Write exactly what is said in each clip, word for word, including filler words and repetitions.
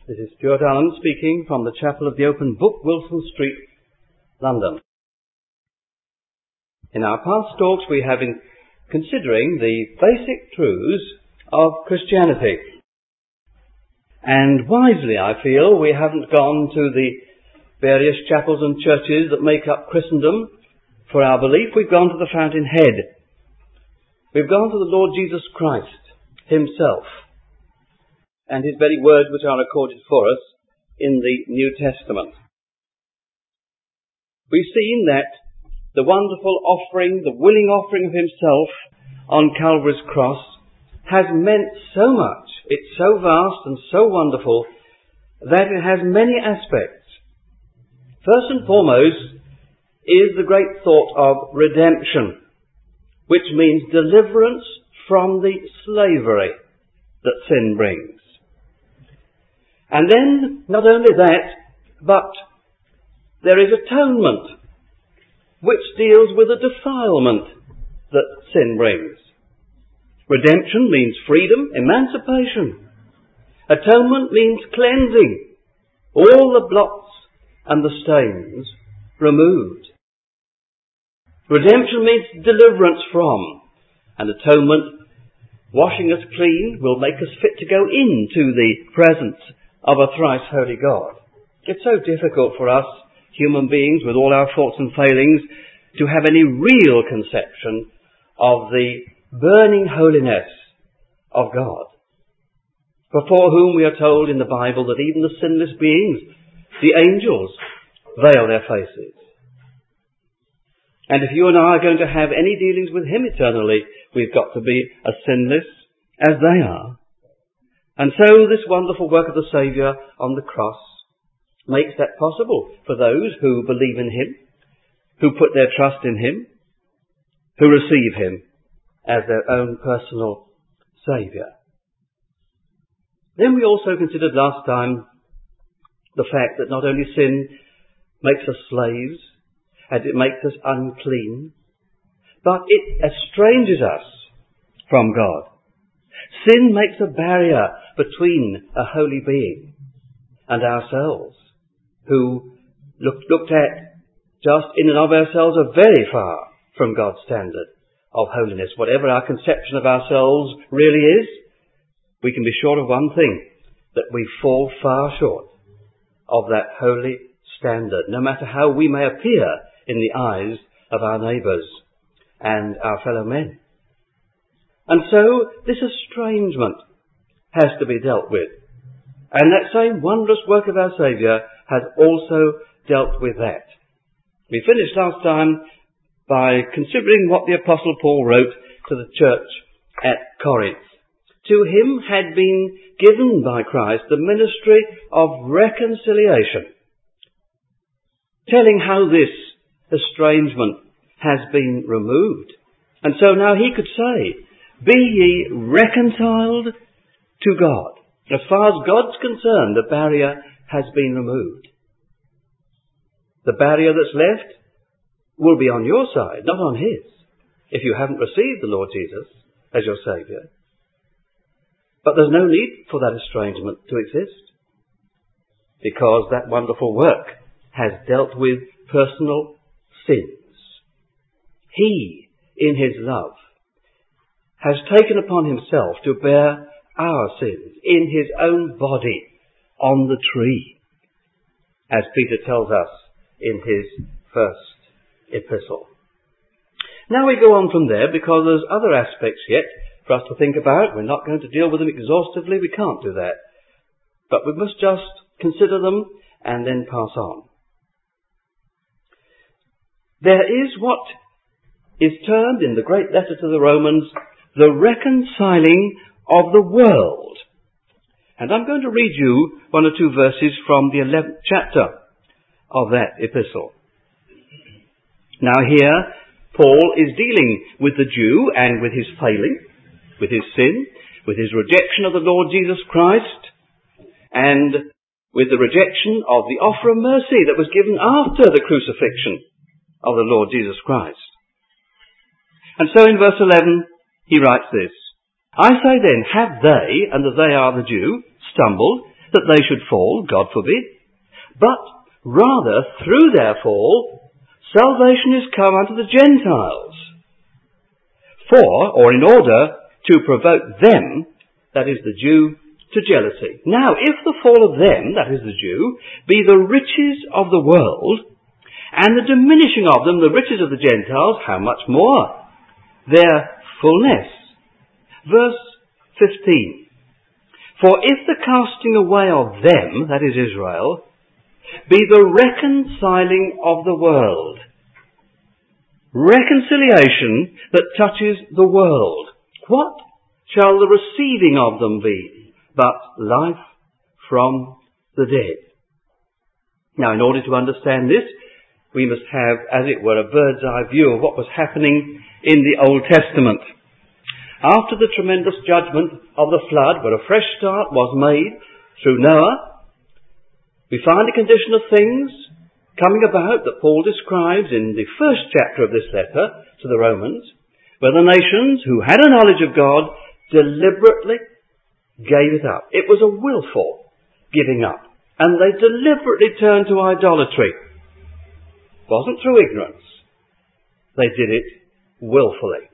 This is Stuart Allen speaking from the Chapel of the Open Book, Wilson Street, London. In our past talks we have been considering the basic truths of Christianity. And wisely, I feel, we haven't gone to the various chapels and churches that make up Christendom for our belief. We've gone to the fountainhead. We've gone to the Lord Jesus Christ himself and his very words which are recorded for us in the New Testament. We've seen that the wonderful offering, the willing offering of himself on Calvary's cross has meant so much. It's so vast and so wonderful that it has many aspects. First and foremost is the great thought of redemption, which means deliverance from the slavery that sin brings. And then, not only that, but there is atonement, which deals with the defilement that sin brings. Redemption means freedom, emancipation. Atonement means cleansing, all the blots and the stains removed. Redemption means deliverance from, and atonement, washing us clean, will make us fit to go into the presence of a thrice holy God. It's so difficult for us, human beings, with all our faults and failings, to have any real conception of the burning holiness of God, before whom we are told in the Bible that even the sinless beings, the angels, veil their faces. And if you and I are going to have any dealings with him eternally, we've got to be as sinless as they are. And so this wonderful work of the Saviour on the cross makes that possible for those who believe in him, who put their trust in him, who receive him as their own personal Saviour. Then we also considered last time the fact that not only sin makes us slaves, and it makes us unclean, but it estranges us from God. Sin makes a barrier between a holy being and ourselves, who look, looked at just in and of ourselves are very far from God's standard of holiness. Whatever our conception of ourselves really is, we can be sure of one thing, that we fall far short of that holy standard, no matter how we may appear in the eyes of our neighbours and our fellow men. And so this estrangement has to be dealt with. And that same wondrous work of our Saviour has also dealt with that. We finished last time by considering what the Apostle Paul wrote to the church at Corinth. To him had been given by Christ the ministry of reconciliation, telling how this estrangement has been removed. And so now he could say, be ye reconciled to God. As far as God's concerned, the barrier has been removed. The barrier that's left will be on your side, not on his, if you haven't received the Lord Jesus as your Saviour. But there's no need for that estrangement to exist, because that wonderful work has dealt with personal sins. He, in his love, has taken upon himself to bear our sins in his own body on the tree, as Peter tells us in his first epistle. Now we go on from there, because there's other aspects yet for us to think about. We're not going to deal with them exhaustively. We can't do that. But we must just consider them and then pass on. There is what is termed in the great letter to the Romans the reconciling of the world. And I'm going to read you one or two verses from the eleventh chapter of that epistle. Now here, Paul is dealing with the Jew and with his failing, with his sin, with his rejection of the Lord Jesus Christ, and with the rejection of the offer of mercy that was given after the crucifixion of the Lord Jesus Christ. And so in verse eleven, he writes this, I say then, have they, and the they are the Jew, stumbled, that they should fall, God forbid, but rather through their fall, salvation is come unto the Gentiles. For, or in order to provoke them, that is the Jew, to jealousy. Now, if the fall of them, that is the Jew, be the riches of the world, and the diminishing of them the riches of the Gentiles, how much more? Their fullness. Verse fifteen. For if the casting away of them, that is Israel, be the reconciling of the world, reconciliation that touches the world, what shall the receiving of them be but life from the dead? Now, in order to understand this, we must have, as it were, a bird's eye view of what was happening in the Old Testament. After the tremendous judgment of the flood, where a fresh start was made through Noah, we find a condition of things coming about that Paul describes in the first chapter of this letter to the Romans, where the nations who had a knowledge of God deliberately gave it up. It was a willful giving up, and they deliberately turned to idolatry. It wasn't through ignorance. They did it willfully.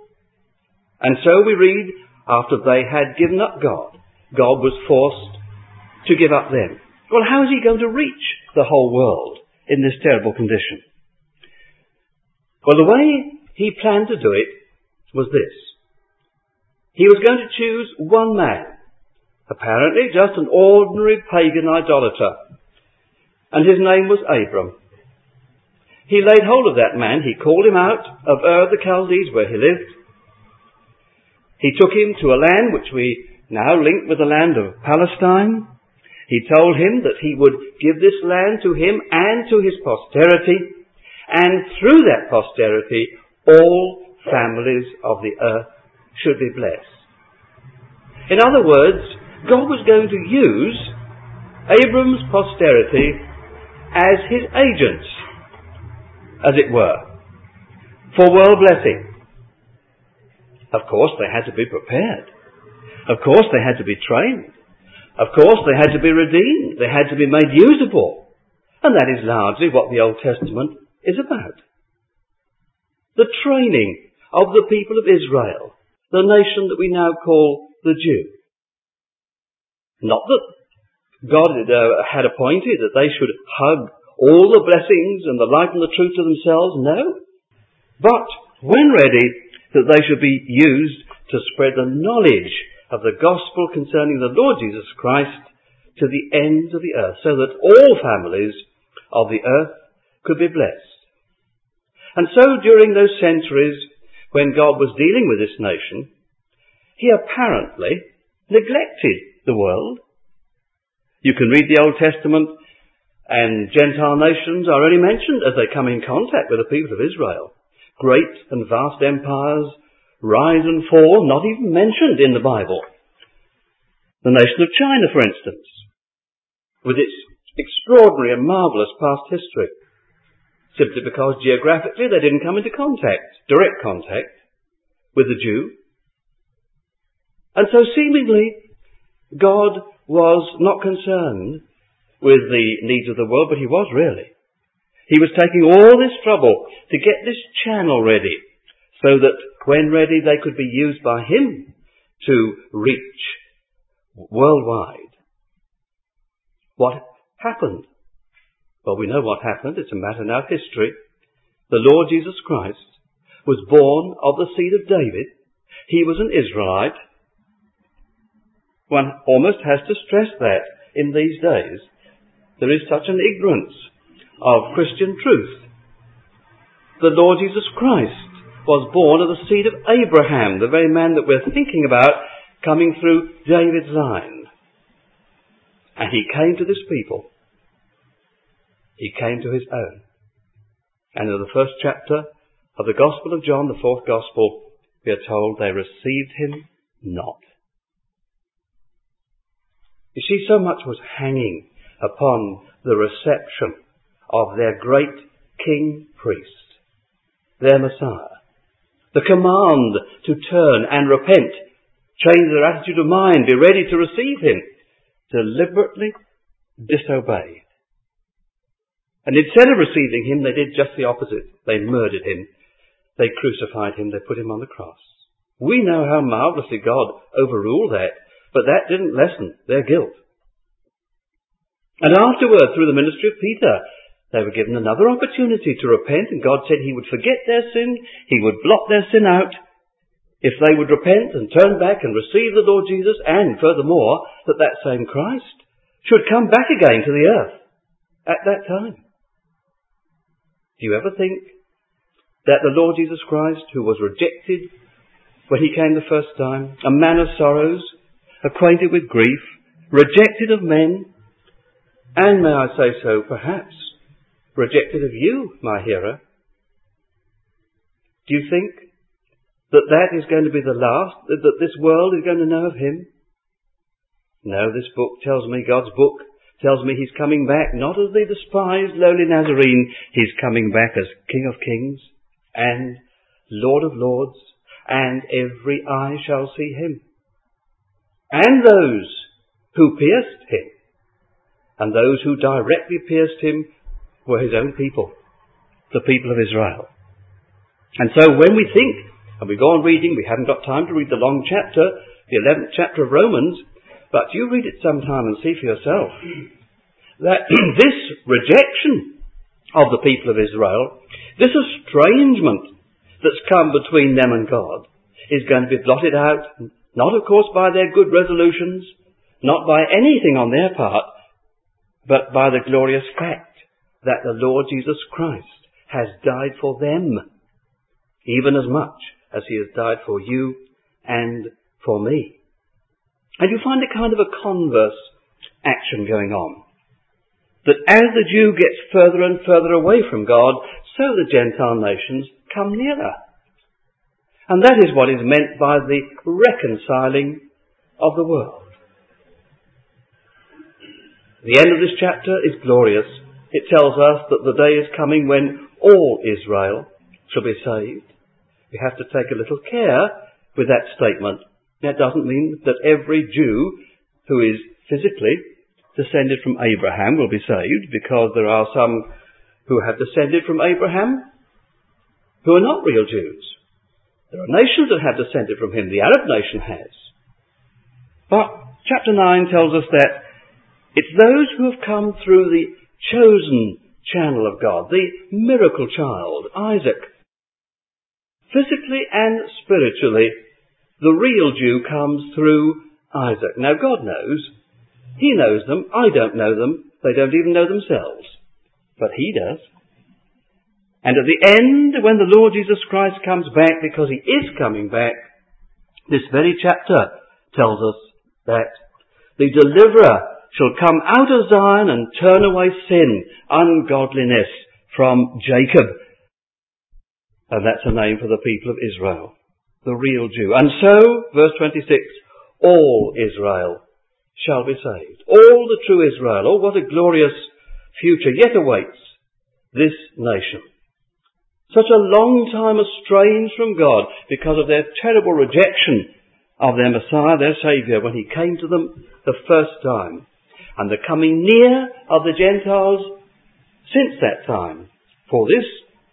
And so we read, after they had given up God, God was forced to give up them. Well, how is he going to reach the whole world in this terrible condition? Well, the way he planned to do it was this. He was going to choose one man, apparently just an ordinary pagan idolater, and his name was Abram. He laid hold of that man. He called him out of Ur of the Chaldees, where he lived. He took him to a land which we now link with the land of Palestine. He told him that he would give this land to him and to his posterity, and through that posterity all families of the earth should be blessed. In other words, God was going to use Abram's posterity as his agents, as it were, for world blessing. Of course, they had to be prepared. Of course, they had to be trained. Of course, they had to be redeemed. They had to be made usable. And that is largely what the Old Testament is about. The training of the people of Israel, the nation that we now call the Jew. Not that God had, uh, had appointed that they should hug all the blessings and the light and the truth to themselves, no. But when ready, that they should be used to spread the knowledge of the gospel concerning the Lord Jesus Christ to the ends of the earth, so that all families of the earth could be blessed. And so during those centuries when God was dealing with this nation, he apparently neglected the world. You can read the Old Testament, and Gentile nations are only mentioned as they come in contact with the people of Israel. Great and vast empires rise and fall, not even mentioned in the Bible. The nation of China, for instance, with its extraordinary and marvellous past history, simply because geographically they didn't come into contact, direct contact, with the Jew. And so seemingly God was not concerned with the needs of the world, but he was really. He was taking all this trouble to get this channel ready, so that when ready they could be used by him to reach worldwide. What happened? Well, we know what happened. It's a matter now of history. The Lord Jesus Christ was born of the seed of David. He was an Israelite. One almost has to stress that in these days. There is such an ignorance of Christian truth. The Lord Jesus Christ was born of the seed of Abraham, the very man that we're thinking about coming through David's line. And he came to this people. He came to his own. And in the first chapter of the Gospel of John, the fourth Gospel, we are told they received him not. You see, so much was hanging upon the reception of their great king priest, their Messiah. The command to turn and repent, change their attitude of mind, be ready to receive him. deliberately disobeyed. And instead of receiving him, they did just the opposite. They murdered him. They crucified him. They put him on the cross. We know how marvellously God overruled that, but that didn't lessen their guilt. And afterward, through the ministry of Peter, they were given another opportunity to repent, and God said he would forget their sin, he would blot their sin out, if they would repent and turn back and receive the Lord Jesus, and furthermore, that that same Christ should come back again to the earth at that time. Do you ever think that the Lord Jesus Christ, who was rejected when he came the first time, a man of sorrows, acquainted with grief, rejected of men, and may I say so, perhaps, rejected of you, my hearer, do you think that that is going to be the last, that, that this world is going to know of him? No, this book tells me, God's book tells me he's coming back not as the despised lowly Nazarene, he's coming back as King of Kings and Lord of Lords, and every eye shall see him. And those who pierced him, and those who directly pierced him were his own people, the people of Israel. And so when we think, and we go on reading, we haven't got time to read the long chapter, the eleventh chapter of Romans, but you read it sometime and see for yourself that this rejection of the people of Israel, this estrangement that's come between them and God, is going to be blotted out, not of course by their good resolutions, not by anything on their part, but by the glorious fact that the Lord Jesus Christ has died for them, even as much as he has died for you and for me. And you find a kind of a converse action going on. That as the Jew gets further and further away from God, so the Gentile nations come nearer. And that is what is meant by the reconciling of the world. The end of this chapter is glorious. It tells us that the day is coming when all Israel shall be saved. We have to take a little care with that statement. That doesn't mean that every Jew who is physically descended from Abraham will be saved, because there are some who have descended from Abraham who are not real Jews. There are nations that have descended from him. The Arab nation has. But chapter nine tells us that it's those who have come through the chosen channel of God, the miracle child, Isaac. Physically and spiritually, the real Jew comes through Isaac. Now God knows. He knows them. I don't know them. They don't even know themselves. But he does. And at the end, when the Lord Jesus Christ comes back, because he is coming back, this very chapter tells us that the deliverer shall come out of Zion and turn away sin, ungodliness from Jacob. And that's a name for the people of Israel, the real Jew. And so, verse twenty-six, all Israel shall be saved. All the true Israel. Oh, what a glorious future yet awaits this nation. Such a long time estranged from God because of their terrible rejection of their Messiah, their Saviour, when he came to them the first time. And the coming near of the Gentiles since that time. For this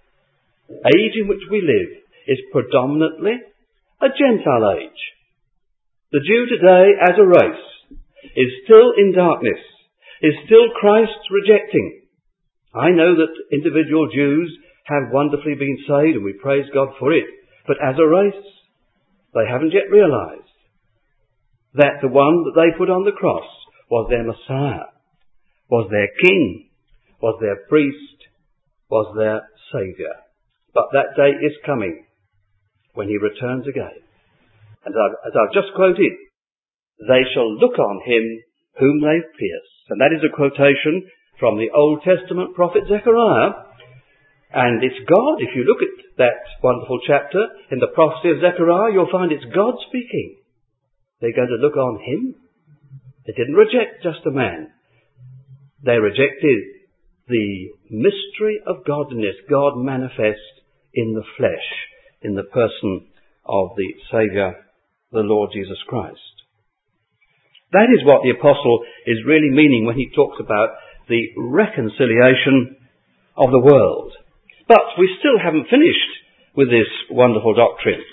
age in which we live is predominantly a Gentile age. The Jew today as a race is still in darkness, is still Christ's rejecting. I know that individual Jews have wonderfully been saved, and we praise God for it. But as a race, they haven't yet realized that the one that they put on the cross was their Messiah, was their King, was their priest, was their Saviour. But that day is coming when he returns again. And as I've just quoted, they shall look on him whom they've pierced. And that is a quotation from the Old Testament prophet Zechariah. And it's God. If you look at that wonderful chapter in the prophecy of Zechariah, you'll find it's God speaking. They're going to look on him. They didn't reject just a man. They rejected the mystery of godliness, God manifest in the flesh, in the person of the Saviour, the Lord Jesus Christ. That is what the apostle is really meaning when he talks about the reconciliation of the world. But we still haven't finished with this wonderful doctrine.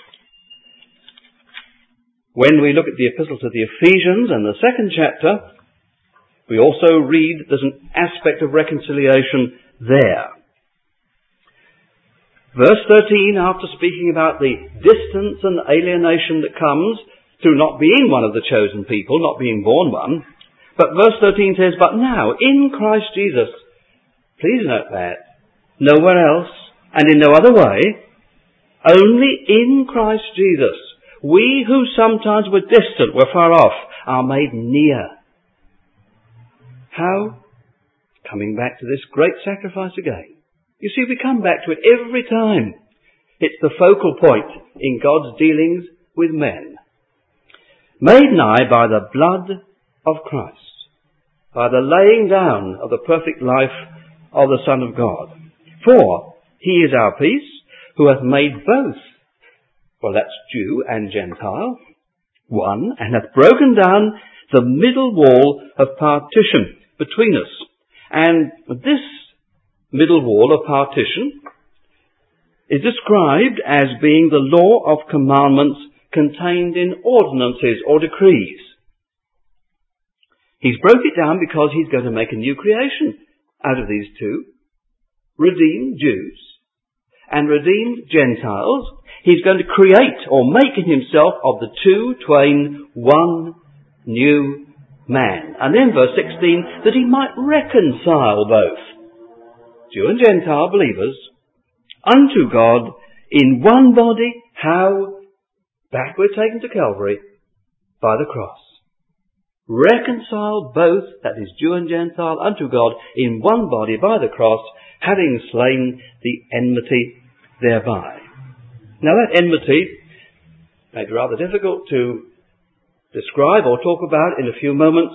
When we look at the epistle to the Ephesians and the second chapter, we also read there's an aspect of reconciliation there. Verse thirteen, after speaking about the distance and alienation that comes through not being one of the chosen people, not being born one, but verse thirteen says, but now, in Christ Jesus, please note that, nowhere else and in no other way, only in Christ Jesus, we who sometimes were distant, were far off, are made near. How? Coming back to this great sacrifice again. You see, we come back to it every time. It's the focal point in God's dealings with men. Made nigh by the blood of Christ, by the laying down of the perfect life of the Son of God. For he is our peace, who hath made both, well, that's Jew and Gentile, one, and hath broken down the middle wall of partition between us. And this middle wall of partition is described as being the law of commandments contained in ordinances or decrees. He's broke it down because he's going to make a new creation out of these two. Redeemed Jews and redeemed Gentiles. He's going to create or make in himself of the two twain one new man. And then verse sixteen, that he might reconcile both Jew and Gentile believers unto God in one body. How? Back we're taken to Calvary by the cross. Reconcile both, that is Jew and Gentile, unto God in one body by the cross, having slain the enmity thereby. Now that enmity may be rather difficult to describe or talk about in a few moments,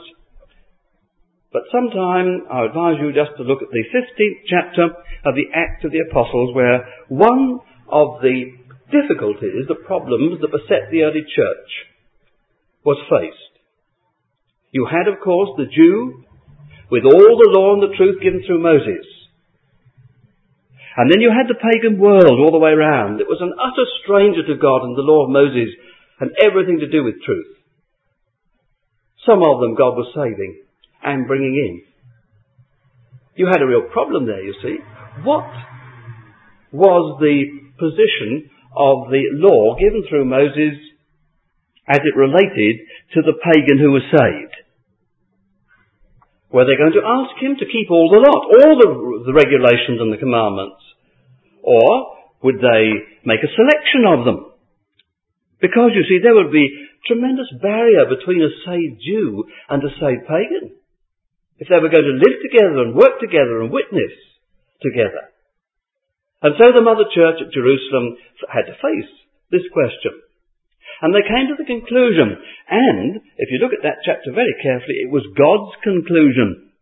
but sometime I advise you just to look at the fifteenth chapter of the Acts of the Apostles, where one of the difficulties, the problems that beset the early church was faced. You had, of course, the Jew with all the law and the truth given through Moses. And then you had the pagan world all the way round. It was an utter stranger to God and the law of Moses and everything to do with truth. Some of them God was saving and bringing in. You had a real problem there, you see. What was the position of the law given through Moses as it related to the pagan who was saved? Were they going to ask him to keep all the lot, all the, the regulations and the commandments? Or would they make a selection of them? Because, you see, there would be tremendous barrier between a saved Jew and a saved pagan if they were going to live together and work together and witness together. And so the Mother Church at Jerusalem had to face this question. And they came to the conclusion, and if you look at that chapter very carefully, it was God's conclusion,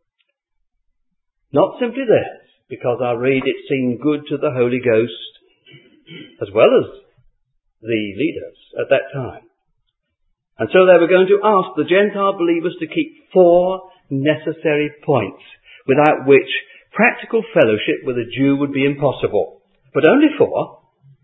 not simply theirs, because I read it seemed good to the Holy Ghost as well as the leaders at that time. And so they were going to ask the Gentile believers to keep four necessary points, without which practical fellowship with a Jew would be impossible. But only four.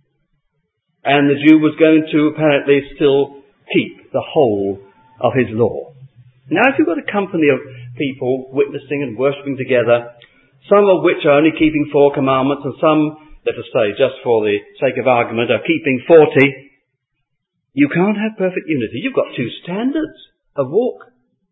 And the Jew was going to apparently still keep the whole of his law. Now, if you've got a company of people witnessing and worshipping together, some of which are only keeping four commandments, and some, let us say, just for the sake of argument, are keeping forty, you can't have perfect unity. You've got two standards of walk.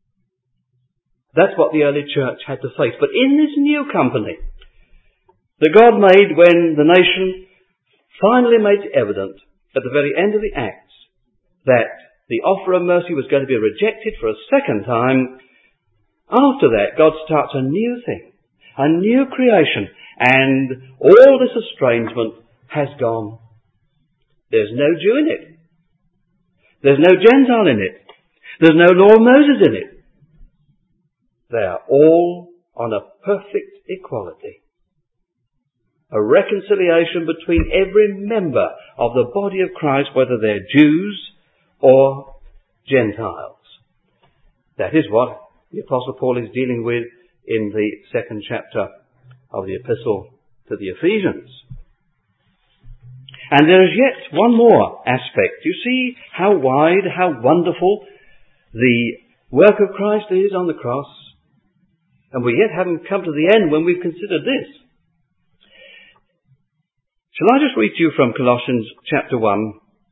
That's what the early church had to face. But in this new company that God made when the nation finally made it evident at the very end of the Acts that the offer of mercy was going to be rejected for a second time, after that God starts a new thing, a new creation, and all this estrangement has gone. There's no Jew in it. There's no Gentile in it. There's no law of Moses in it. They are all on a perfect equality. A reconciliation between every member of the body of Christ, whether they're Jews or Gentiles. That is what the Apostle Paul is dealing with in the second chapter of the epistle to the Ephesians. And there is yet one more aspect. You see how wide, how wonderful the work of Christ is on the cross, and we yet haven't come to the end when we've considered this. Shall I just read to you from Colossians chapter one?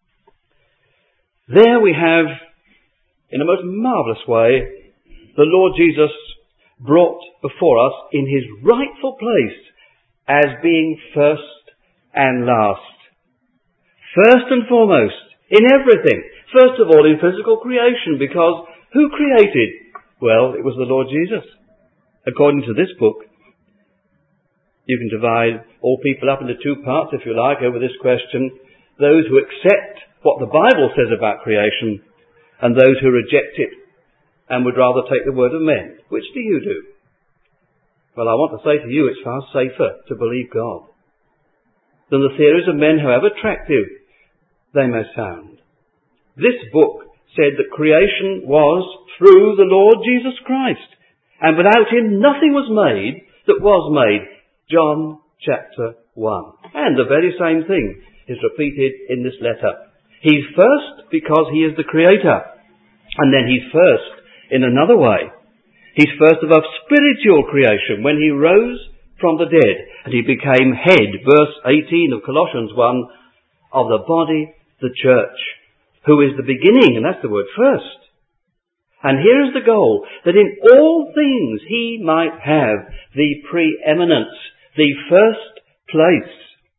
There we have, in a most marvellous way, the Lord Jesus brought before us in his rightful place as being first and last. First and foremost, in everything. First of all, in physical creation, because who created? Well, it was the Lord Jesus. According to this book, you can divide all people up into two parts, if you like, over this question. Those who accept what the Bible says about creation, and those who reject it and would rather take the word of men. Which do you do? Well, I want to say to you, it's far safer to believe God than the theories of men, however attractive they may sound. This book said that creation was through the Lord Jesus Christ, and without him nothing was made that was made. John chapter one. And the very same thing is repeated in this letter. He's first because he is the creator, and then he's first in another way. He's first of a spiritual creation when he rose from the dead and he became head, verse eighteen of Colossians one, of the body, the church, who is the beginning, and that's the word first. And here is the goal, that in all things he might have the preeminence, the first place.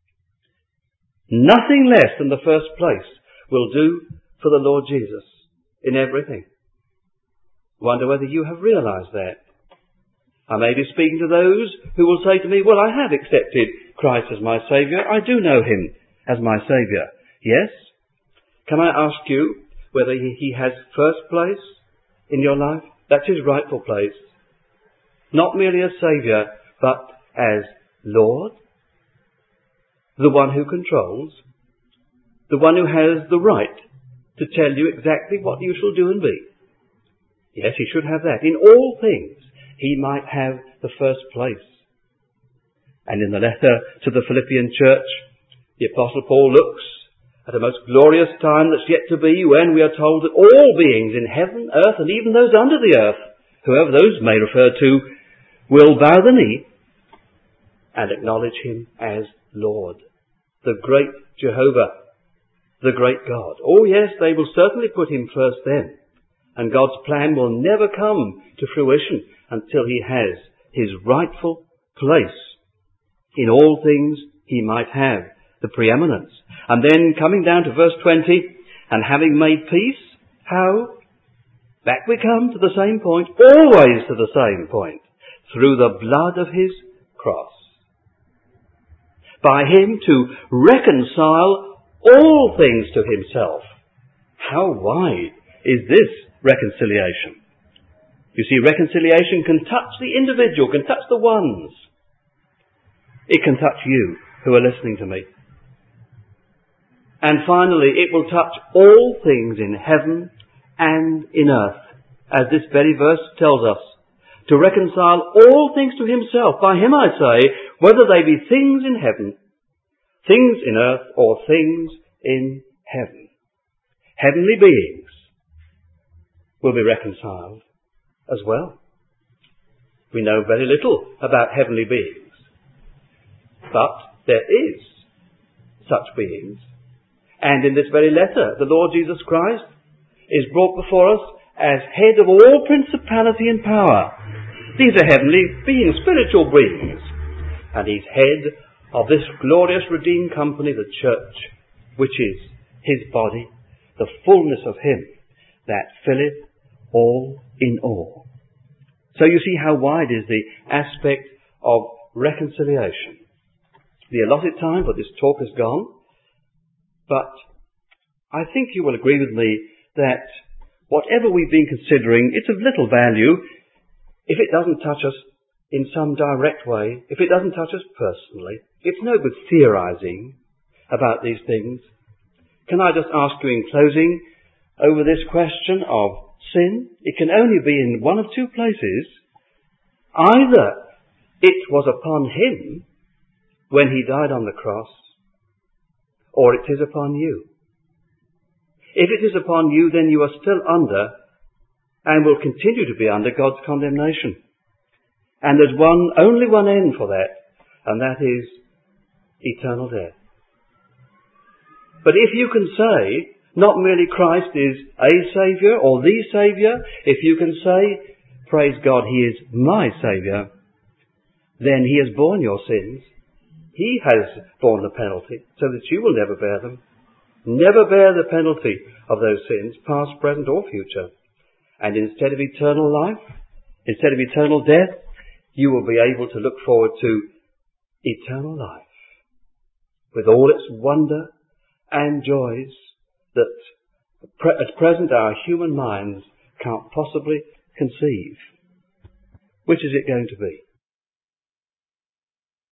Nothing less than the first place will do for the Lord Jesus in everything. Wonder whether you have realized that. I may be speaking to those who will say to me, well, I have accepted Christ as my Saviour. I do know him as my Saviour. Yes? Can I ask you whether he has first place in your life? That's his rightful place. Not merely as Saviour, but as Lord. The one who controls. The one who has the right to tell you exactly what you shall do and be. Yes, he should have that. In all things, he might have the first place. And in the letter to the Philippian church, the Apostle Paul looks at a most glorious time that's yet to be, when we are told that all beings in heaven, earth, and even those under the earth, whoever those may refer to, will bow the knee and acknowledge him as Lord, the great Jehovah, the great God. Oh yes, they will certainly put him first then. And God's plan will never come to fruition until he has his rightful place. In all things he might have the preeminence. And then coming down to verse twenty, and having made peace, how? Back we come to the same point, always to the same point, through the blood of his cross. By him to reconcile all things to himself. How wide is this reconciliation? You see, reconciliation can touch the individual, can touch the ones. It can touch you who are listening to me. And finally, it will touch all things in heaven and in earth, as this very verse tells us. To reconcile all things to himself. By him, I say, whether they be things in heaven, things in earth, or things in heaven. Heavenly beings will be reconciled as well. We know very little about heavenly beings, but there is such beings. And in this very letter, the Lord Jesus Christ is brought before us as head of all principality and power. These are heavenly beings, spiritual beings. And he's head of this glorious redeemed company, the church, which is his body, the fullness of him that filleth all in all. So you see how wide is the aspect of reconciliation. The allotted time for this talk is gone, but I think you will agree with me that whatever we've been considering, it's of little value if it doesn't touch us in some direct way, if it doesn't touch us personally. It's no good theorizing about these things. Can I just ask you in closing over this question of sin? It can only be in one of two places. Either it was upon him when he died on the cross, or it is upon you. If it is upon you, then you are still under and will continue to be under God's condemnation. And there's one, only one end for that, and that is eternal death. But if you can say, not merely Christ is a Saviour or the Saviour, if you can say, praise God, He is my Saviour, then He has borne your sins. He has borne the penalty, so that you will never bear them. Never bear the penalty of those sins, past, present or future. And instead of eternal life, instead of eternal death, you will be able to look forward to eternal life, with all its wonder and joys that at present our human minds can't possibly conceive. Which is it going to be?